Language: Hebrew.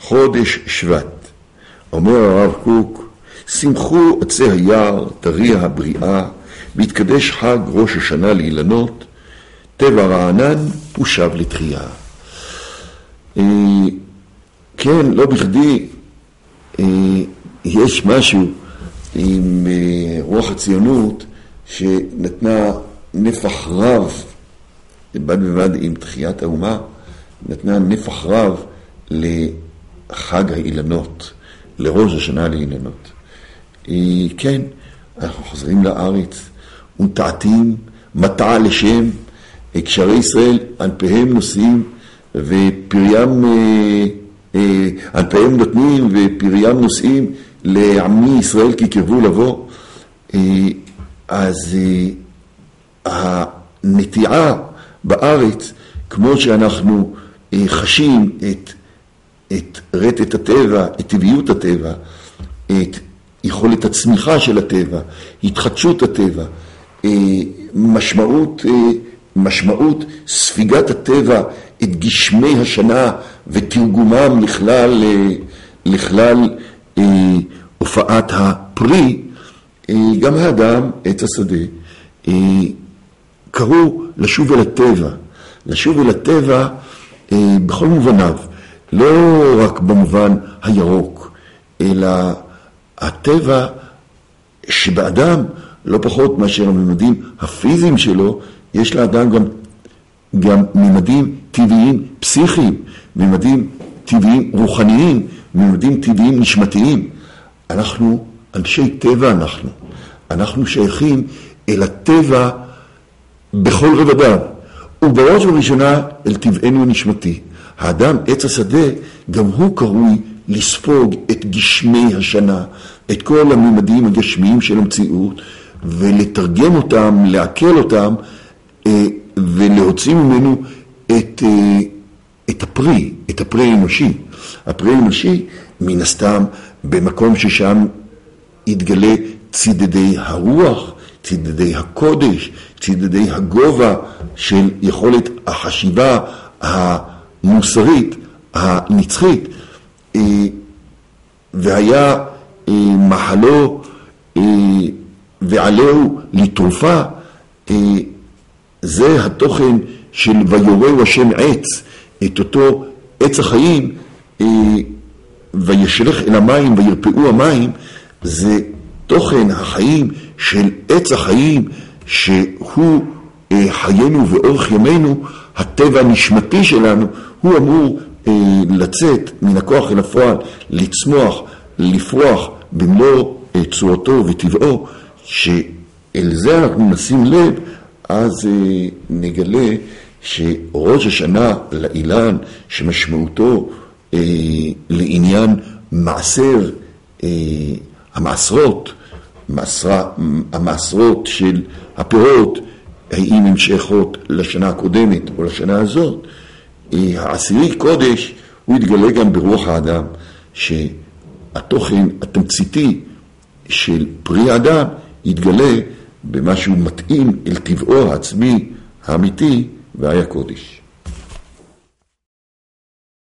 חודש שבט. אומר הרב קוק, שמחו עצי היער, תריע הבריאה, בהתקדש חג ראש השנה לאילנות, טבע רענן ושב לתחייה. כן, לא בכדי יש משהו עם רוח הציונות שנתנה נפח רב, בד בבד עם תחיית האומה, נתנה נפח רב לחג האילנות, לראש השנה לאילנות. כן, אנחנו חוזרים לארץ, ונטעתים מטע לשם, קשרי ישראל על פיהם נושאים, ופריים, על פיהם נותנים, ופריים נושאים לעמי ישראל כי קרבו לבוא. אז הנטיעה בארץ, כמו שאנחנו חשים את רטט הטבע, את טבעיות הטבע, את יכולת הצמיחה של הטבע, התחדשות הטבע, משמעות ספיגת הטבע, את גשמי השנה ותרגומם לכלל הופעת הפרי, גם האדם, עץ השדה, קראו לשוב אל הטבע. לשוב אל הטבע בכל מובניו, לא רק במובן הירוק, אלא הטבע שבאדם, לא פחות מאשר הממדים הפיזיים שלו, יש לאדם גם ממדים טבעיים פסיכיים, ממדים טבעיים רוחניים, ממדים טבעיים נשמתיים. אנחנו אנשי טבע, אנחנו שייכים אל הטבע בכל רבדיו, ובראש ובראשונה אל טבענו הנשמתי. האדם, עץ השדה, גם הוא קרוי לספוג את גשמי השנה, את כל הממדים הגשמיים של המציאות, ולתרגם אותם, לעכל אותם, ולהוציא ממנו את הפרי האנושי. הפרי האנושי, מן הסתם, במקום ששם יתגלה צידדי הרוח, צידדי הקודש, צידדי הגובה של יכולת החשיבה המוסרית, הנצחית, והיה מחלו ועלהו לתרופה. זה התוכן של ויורהו השם עץ, את אותו עץ החיים, וישלח אל המים וירפאו המים. זה תוכן החיים של עץ החיים, שהוא חיינו ואורך ימינו. הטבע הנשמתי שלנו הוא אמור לצאת מן הכוח אל הפועל, לצמוח, לפרוח במלוא צורתו וטבעו. שאל זה אנחנו נשים לב, אז נגלה שראש השנה לאילן, שמשמעותו לעניין מעשר, המעשרות של הפירות, האם הם שייכות לשנה הקודמת או לשנה הזאת. העשירי קודש הוא יתגלה גם ברוח האדם, שהתוכן התמציתי של פרי האדם יתגלה במשהו מתאים אל טבעו העצמי האמיתי, והיה קודש.